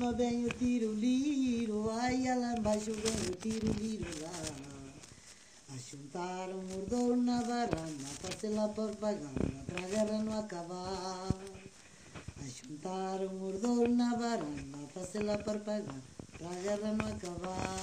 cima vem o tiro-liro, ai, lá embaixo vem o tiro-liro lá. Ajuntaram o mordomo na varanda, fazer lá propaganda, para a guerra não acabar. Ajuntaram o mordomo na varanda, fazer lá propaganda, para a guerra não acabar.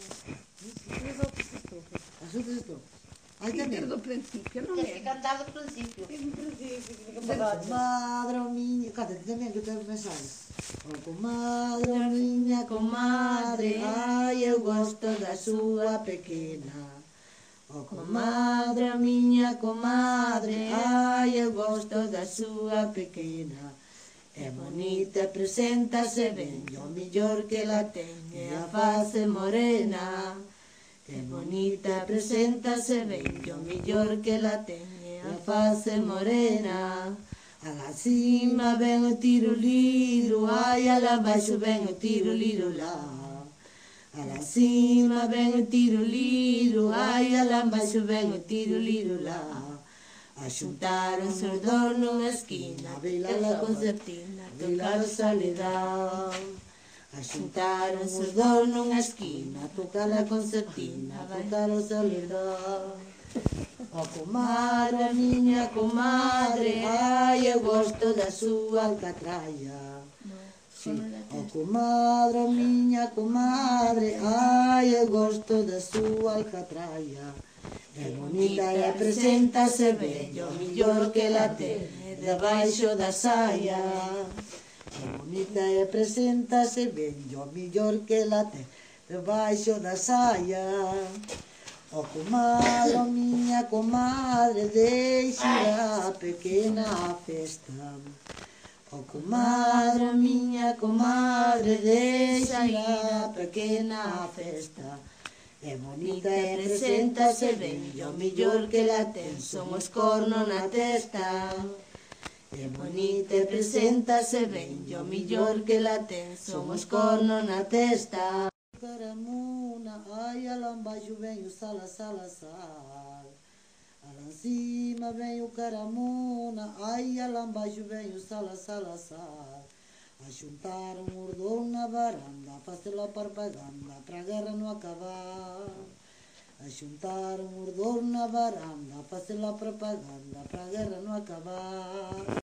As outras estrofes. As outras estrofes. Ai, Tem que também. ter do princípio, não Tens que é? cantar do princípio. Tem do princípio, fica parado. Comadre minha, canta também que eu quero começar. Oh, comadre minha, comadre, ai, eu gosto da sua pequena. Oh, comadre minha, comadre, ai, eu gosto da sua pequena. É bonita, apresenta-se bem, o melhor que ela tem é a face morena. É bonita, apresenta-se bem, o melhor que ela tem é a face morena. Lá cima vem o tiro-liro, ai, lá abaixo vem o tiro-liro lá. Lá cima vem o tiro-liro, ai, lá abaixo vem o tiro-liro lá. Ajuntaram-se os dois numa esquina, a bailar a concertina, tocar a solidão. Ajuntaram-se os dois numa esquina, a tocar a concertina, a tocar a solidão. Oh, comadre, minha comadre, ai, eu gosto da sua alcatraia. Oh, comadre, minha comadre, ai, eu gosto da sua alcatraia. É bonita e apresenta-se bem, o melhor que ela tem é debaixo da saia. É bonita e apresenta-se bem, o melhor que ela tem debaixo da saia. Oh, comadre, minha comadre, deixe a pequena festa. Oh, comadre, minha comadre, deixe a pequena festa. É bonita e apresenta-se bem, e o melhor que ela tem são os cornos na testa. É bonita e apresenta-se bem, e o melhor que ela tem são os cornos na testa. Caramuna, ai, lá embaixo vem o sala, sala, sal. Lá em cima vem o caramuna, ai, lá embaixo vem o sala, sala, sal. Ajuntaram o mordomo na varanda, fazer lá propaganda, para a guerra não acabar. Ajuntaram o mordomo na varanda, fazer lá propaganda, para a guerra não acabar.